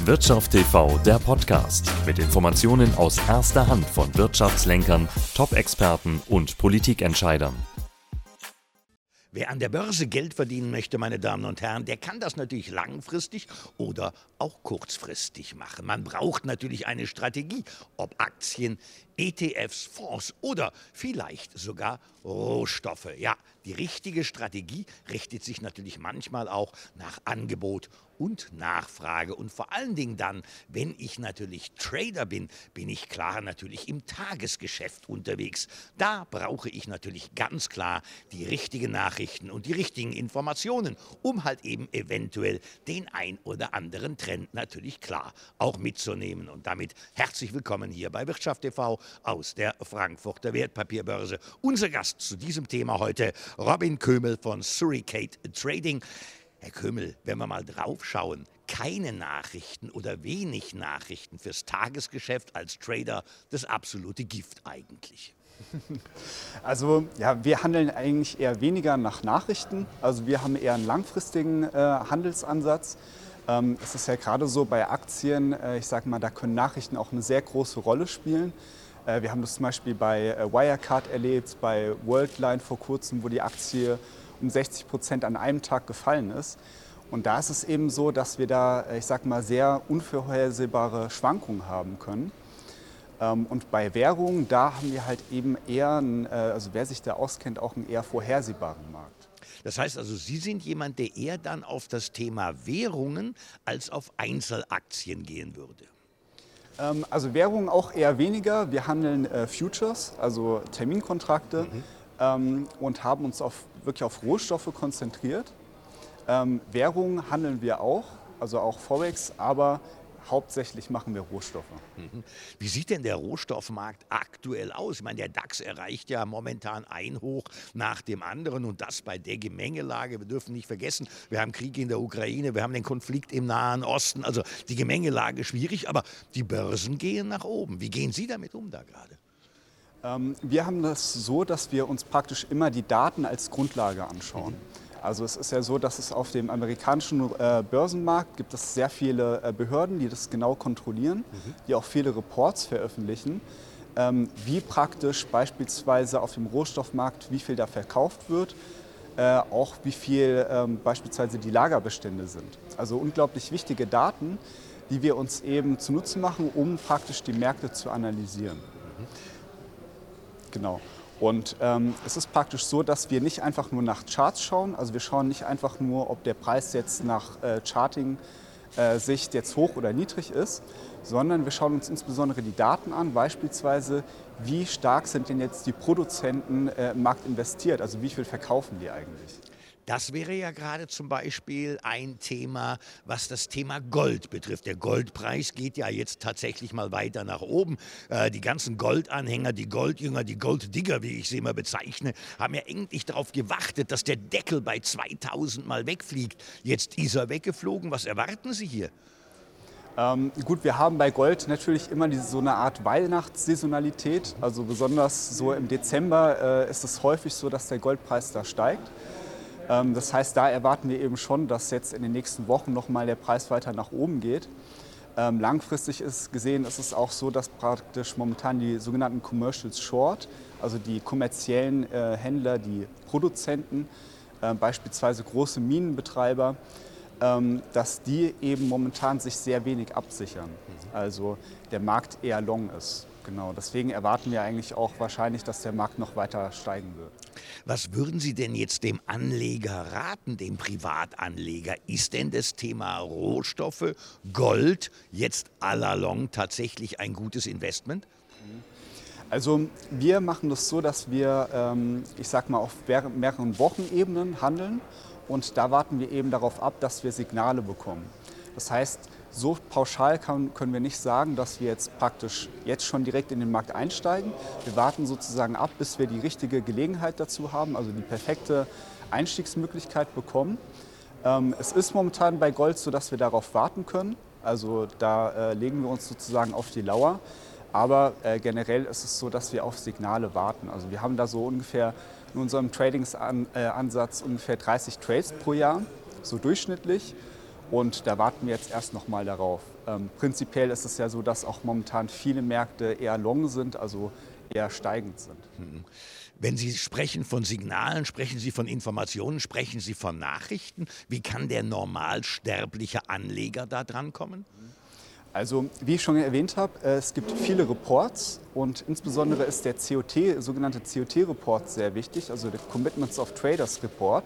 Wirtschaft TV, der Podcast mit Informationen aus erster Hand von Wirtschaftslenkern, Top-Experten und Politikentscheidern. Wer an der Börse Geld verdienen möchte, meine Damen und Herren, der kann das natürlich langfristig oder auch kurzfristig machen. Man braucht natürlich eine Strategie, ob Aktien, ETFs, Fonds oder vielleicht sogar Rohstoffe. Ja, die richtige Strategie richtet sich natürlich manchmal auch nach Angebot und Nachfrage. Und vor allen Dingen dann, wenn ich natürlich Trader bin, bin ich klar natürlich im Tagesgeschäft unterwegs. Da brauche ich natürlich ganz klar die richtigen Nachrichten und die richtigen Informationen, um halt eben eventuell den ein oder anderen Trend natürlich klar auch mitzunehmen. Und damit herzlich willkommen hier bei Wirtschaft TV aus der Frankfurter Wertpapierbörse. Unser Gast zu diesem Thema heute, Robin Kömel von Suricate Trading. Herr Kömel, wenn wir mal drauf schauen, keine Nachrichten oder wenig Nachrichten fürs Tagesgeschäft als Trader, das absolute Gift eigentlich. Also ja, wir handeln eigentlich eher weniger nach Nachrichten. Also wir haben eher einen langfristigen Handelsansatz. Es ist ja gerade so bei Aktien, ich sage mal, da können Nachrichten auch eine sehr große Rolle spielen. Wir haben das zum Beispiel bei Wirecard erlebt, bei Worldline vor kurzem, wo die Aktie um 60% an einem Tag gefallen ist. Und da ist es eben so, dass wir da, ich sag mal, sehr unvorhersehbare Schwankungen haben können. Und bei Währungen, da haben wir halt eben eher, also wer sich da auskennt, auch einen eher vorhersehbaren Markt. Das heißt also, Sie sind jemand, der eher dann auf das Thema Währungen als auf Einzelaktien gehen würde. Also Währungen auch eher weniger. Wir handeln Futures, also Terminkontrakte, und haben uns wirklich auf Rohstoffe konzentriert. Währungen handeln wir auch, also auch Forex, aber hauptsächlich machen wir Rohstoffe. Wie sieht denn der Rohstoffmarkt aktuell aus? Ich meine, der DAX erreicht ja momentan ein Hoch nach dem anderen und das bei der Gemengelage. Wir dürfen nicht vergessen, wir haben Krieg in der Ukraine, wir haben den Konflikt im Nahen Osten. Also die Gemengelage schwierig, aber die Börsen gehen nach oben. Wie gehen Sie damit um da gerade? Wir haben das so, dass wir uns praktisch immer die Daten als Grundlage anschauen. Also es ist ja so, dass es auf dem amerikanischen Börsenmarkt gibt es sehr viele Behörden, die das genau kontrollieren, die auch viele Reports veröffentlichen, wie praktisch beispielsweise auf dem Rohstoffmarkt, wie viel da verkauft wird, auch wie viel beispielsweise die Lagerbestände sind. Also unglaublich wichtige Daten, die wir uns eben zunutze machen, um praktisch die Märkte zu analysieren. Genau. Und es ist praktisch so, dass wir nicht einfach nur nach Charts schauen. Also wir schauen nicht einfach nur, ob der Preis jetzt nach Charting-Sicht jetzt hoch oder niedrig ist, sondern wir schauen uns insbesondere die Daten an, beispielsweise wie stark sind denn jetzt die Produzenten im Markt investiert, also wie viel verkaufen die eigentlich. Das wäre ja gerade zum Beispiel ein Thema, was das Thema Gold betrifft. Der Goldpreis geht ja jetzt tatsächlich mal weiter nach oben. Die ganzen Goldanhänger, die Goldjünger, die Golddigger, wie ich sie immer bezeichne, haben ja endlich darauf gewartet, dass der Deckel bei 2000 mal wegfliegt. Jetzt ist er weggeflogen. Was erwarten Sie hier? Gut, wir haben bei Gold natürlich immer so eine Art Weihnachtssaisonalität. Also besonders so im Dezember ist es häufig so, dass der Goldpreis da steigt. Das heißt, da erwarten wir eben schon, dass jetzt in den nächsten Wochen nochmal der Preis weiter nach oben geht. Langfristig gesehen ist es auch so, dass praktisch momentan die sogenannten Commercials Short, also die kommerziellen Händler, die Produzenten, beispielsweise große Minenbetreiber, dass die eben momentan sich sehr wenig absichern. Also der Markt eher long ist. Genau, deswegen erwarten wir eigentlich auch wahrscheinlich, dass der Markt noch weiter steigen wird. Was würden Sie denn jetzt dem Anleger raten, dem Privatanleger? Ist denn das Thema Rohstoffe, Gold jetzt à la long tatsächlich ein gutes Investment? Also wir machen das so, dass wir, ich sag mal, auf mehreren Wochenebenen handeln und da warten wir eben darauf ab, dass wir Signale bekommen. Das heißt, so pauschal können wir nicht sagen, dass wir jetzt praktisch jetzt schon direkt in den Markt einsteigen. Wir warten sozusagen ab, bis wir die richtige Gelegenheit dazu haben, also die perfekte Einstiegsmöglichkeit bekommen. Es ist momentan bei Gold so, dass wir darauf warten können. Also da legen wir uns sozusagen auf die Lauer. Aber generell ist es so, dass wir auf Signale warten. Also wir haben da so ungefähr in unserem Tradingsansatz ungefähr 30 Trades pro Jahr, so durchschnittlich. Und da warten wir jetzt erst noch mal darauf. Prinzipiell ist es ja so, dass auch momentan viele Märkte eher long sind, also eher steigend sind. Wenn Sie sprechen von Signalen, sprechen Sie von Informationen, sprechen Sie von Nachrichten. Wie kann der normalsterbliche Anleger da drankommen? Also wie ich schon erwähnt habe, es gibt viele Reports und insbesondere ist der sogenannte COT-Report sehr wichtig, also der Commitments of Traders Report.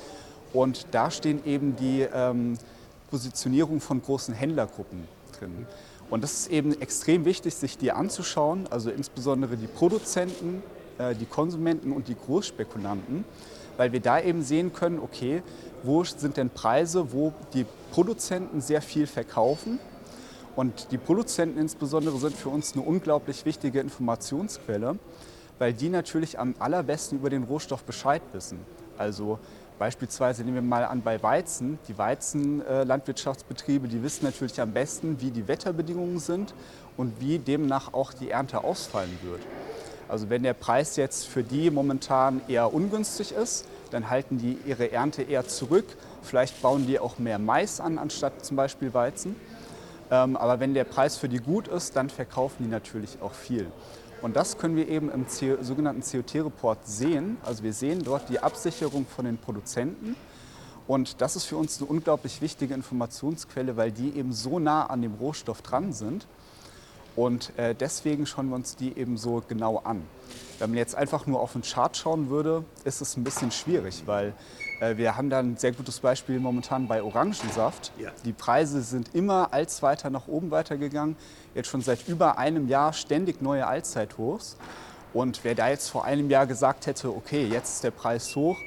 Und da stehen eben die Positionierung von großen Händlergruppen drin. Und das ist eben extrem wichtig, sich die anzuschauen, also insbesondere die Produzenten, die Konsumenten und die Großspekulanten, weil wir da eben sehen können, okay, wo sind denn Preise, wo die Produzenten sehr viel verkaufen. Und die Produzenten insbesondere sind für uns eine unglaublich wichtige Informationsquelle, weil die natürlich am allerbesten über den Rohstoff Bescheid wissen. Also beispielsweise nehmen wir mal an bei Weizen. Die Weizenlandwirtschaftsbetriebe, die wissen natürlich am besten, wie die Wetterbedingungen sind und wie demnach auch die Ernte ausfallen wird. Also wenn der Preis jetzt für die momentan eher ungünstig ist, dann halten die ihre Ernte eher zurück. Vielleicht bauen die auch mehr Mais an, anstatt zum Beispiel Weizen. Aber wenn der Preis für die gut ist, dann verkaufen die natürlich auch viel. Und das können wir eben im sogenannten COT-Report sehen. Also wir sehen dort die Absicherung von den Produzenten. Und das ist für uns eine unglaublich wichtige Informationsquelle, weil die eben so nah an dem Rohstoff dran sind. Und deswegen schauen wir uns die eben so genau an. Wenn man jetzt einfach nur auf den Chart schauen würde, ist es ein bisschen schwierig, weil wir haben da ein sehr gutes Beispiel momentan bei Orangensaft. Ja. Die Preise sind immer als weiter nach oben weitergegangen. Jetzt schon seit über einem Jahr ständig neue Allzeithochs. Und wer da jetzt vor einem Jahr gesagt hätte, okay, jetzt ist der Preis hoch,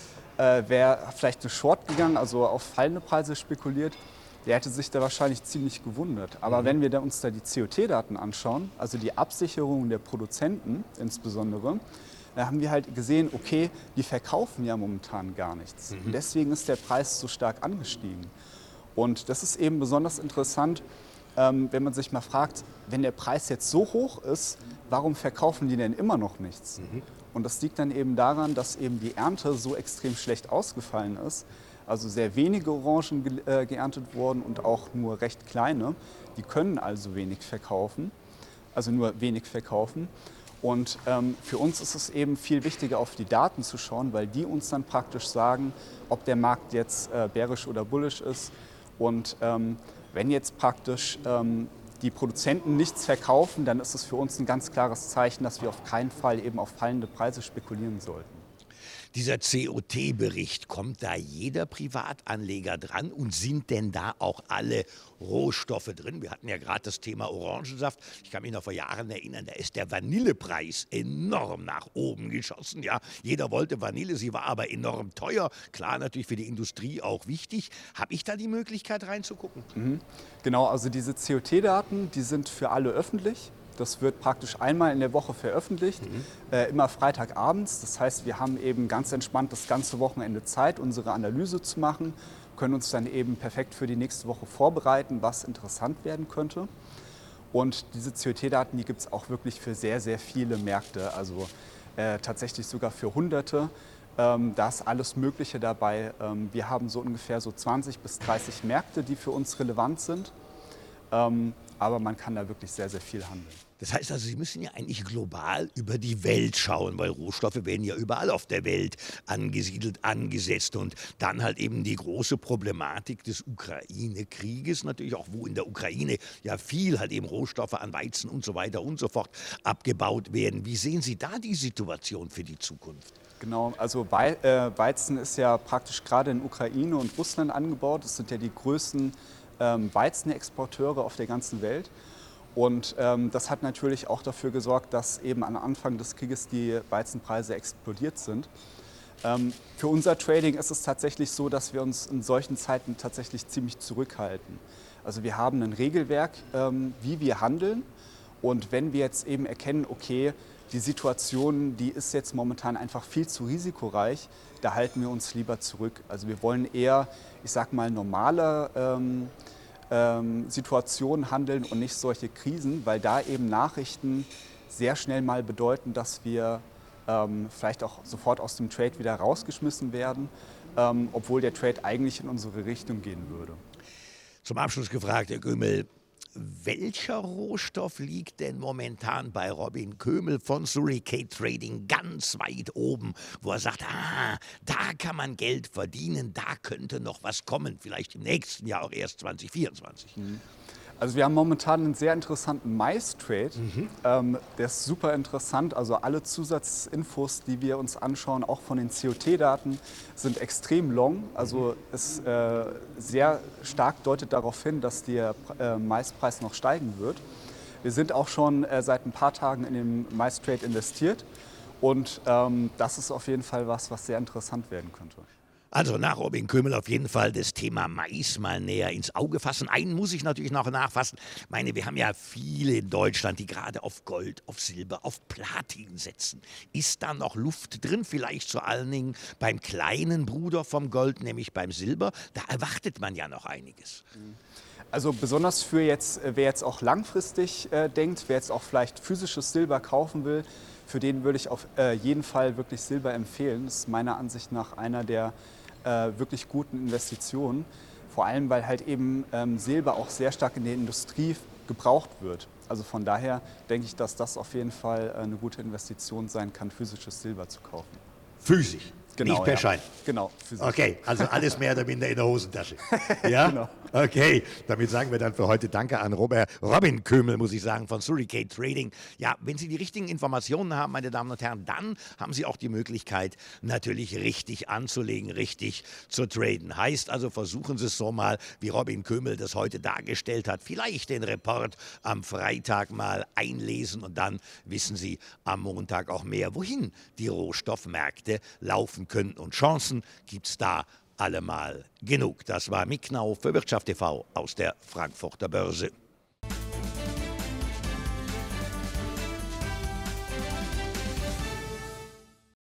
wäre vielleicht eine Short gegangen, also auf fallende Preise spekuliert, der hätte sich da wahrscheinlich ziemlich gewundert. Aber wenn wir uns da die COT-Daten anschauen, also die Absicherung der Produzenten insbesondere, da haben wir halt gesehen, okay, die verkaufen ja momentan gar nichts. Und deswegen ist der Preis so stark angestiegen. Und das ist eben besonders interessant, wenn man sich mal fragt, wenn der Preis jetzt so hoch ist, warum verkaufen die denn immer noch nichts? Und das liegt dann eben daran, dass eben die Ernte so extrem schlecht ausgefallen ist. Also sehr wenige Orangen geerntet wurden und auch nur recht kleine. Die können also wenig verkaufen, also nur wenig verkaufen. Und für uns ist es eben viel wichtiger, auf die Daten zu schauen, weil die uns dann praktisch sagen, ob der Markt jetzt bärisch oder bullisch ist. Und wenn jetzt praktisch die Produzenten nichts verkaufen, dann ist es für uns ein ganz klares Zeichen, dass wir auf keinen Fall eben auf fallende Preise spekulieren sollten. Dieser COT-Bericht, kommt da jeder Privatanleger dran und sind denn da auch alle Rohstoffe drin? Wir hatten ja gerade das Thema Orangensaft. Ich kann mich noch vor Jahren erinnern, da ist der Vanillepreis enorm nach oben geschossen. Ja, jeder wollte Vanille, sie war aber enorm teuer. Klar, natürlich für die Industrie auch wichtig. Habe ich da die Möglichkeit reinzugucken? Genau, also diese COT-Daten, die sind für alle öffentlich. Das wird praktisch einmal in der Woche veröffentlicht, immer Freitagabends. Das heißt, wir haben eben ganz entspannt das ganze Wochenende Zeit, unsere Analyse zu machen, können uns dann eben perfekt für die nächste Woche vorbereiten, was interessant werden könnte. Und diese COT-Daten, die gibt es auch wirklich für sehr, sehr viele Märkte, also tatsächlich sogar für Hunderte. Da ist alles Mögliche dabei. Wir haben so ungefähr so 20 bis 30 Märkte, die für uns relevant sind. Aber man kann da wirklich sehr, sehr viel handeln. Das heißt also, Sie müssen ja eigentlich global über die Welt schauen, weil Rohstoffe werden ja überall auf der Welt angesiedelt, angesetzt. Und dann halt eben die große Problematik des Ukraine-Krieges, natürlich auch, wo in der Ukraine ja viel halt eben Rohstoffe an Weizen und so weiter und so fort abgebaut werden. Wie sehen Sie da die Situation für die Zukunft? Genau, also Weizen ist ja praktisch gerade in Ukraine und Russland angebaut. Das sind ja die größten Weizenexporteure auf der ganzen Welt. Und das hat natürlich auch dafür gesorgt, dass eben am Anfang des Krieges die Weizenpreise explodiert sind. Für unser Trading ist es tatsächlich so, dass wir uns in solchen Zeiten tatsächlich ziemlich zurückhalten. Also wir haben ein Regelwerk, wie wir handeln. Und wenn wir jetzt eben erkennen, okay, die Situation, die ist jetzt momentan einfach viel zu risikoreich, da halten wir uns lieber zurück. Also wir wollen eher, ich sag mal, normale Situationen handeln und nicht solche Krisen, weil da eben Nachrichten sehr schnell mal bedeuten, dass wir vielleicht auch sofort aus dem Trade wieder rausgeschmissen werden, obwohl der Trade eigentlich in unsere Richtung gehen würde. Zum Abschluss gefragt, Herr Kömel, welcher Rohstoff liegt denn momentan bei Robin Kömel von Surricate Trading ganz weit oben, wo er sagt, da kann man Geld verdienen, da könnte noch was kommen, vielleicht im nächsten Jahr auch erst 2024? Also wir haben momentan einen sehr interessanten Mais-Trade. Der ist super interessant. Also alle Zusatzinfos, die wir uns anschauen, auch von den COT-Daten, sind extrem long. Also es sehr stark deutet darauf hin, dass der Maispreis noch steigen wird. Wir sind auch schon seit ein paar Tagen in den Mais-Trade investiert. Und das ist auf jeden Fall was sehr interessant werden könnte. Also nach Robin Kömel auf jeden Fall das Thema Mais mal näher ins Auge fassen. Einen muss ich natürlich noch nachfassen. Ich meine, wir haben ja viele in Deutschland, die gerade auf Gold, auf Silber, auf Platin setzen. Ist da noch Luft drin? Vielleicht vor allen Dingen beim kleinen Bruder vom Gold, nämlich beim Silber. Da erwartet man ja noch einiges. Also besonders für jetzt, wer jetzt auch langfristig denkt, wer jetzt auch vielleicht physisches Silber kaufen will, für den würde ich auf jeden Fall wirklich Silber empfehlen. Das ist meiner Ansicht nach einer der wirklich guten Investitionen. Vor allem, weil halt eben Silber auch sehr stark in der Industrie gebraucht wird. Also von daher denke ich, dass das auf jeden Fall eine gute Investition sein kann, physisches Silber zu kaufen. Physisch. Genau, nicht per Schein. Genau. Physisch. Okay, also alles mehr oder minder in der Hosentasche. Ja? Genau. Okay, damit sagen wir dann für heute Danke an Robin Kömel, muss ich sagen, von Surricate Trading. Ja, wenn Sie die richtigen Informationen haben, meine Damen und Herren, dann haben Sie auch die Möglichkeit, natürlich richtig anzulegen, richtig zu traden. Heißt also, versuchen Sie es so mal, wie Robin Kömel das heute dargestellt hat. Vielleicht den Report am Freitag mal einlesen und dann wissen Sie am Montag auch mehr, wohin die Rohstoffmärkte laufen könnten. Und Chancen gibt es da allemal genug. Das war Mick Knauf für Wirtschaft TV aus der Frankfurter Börse.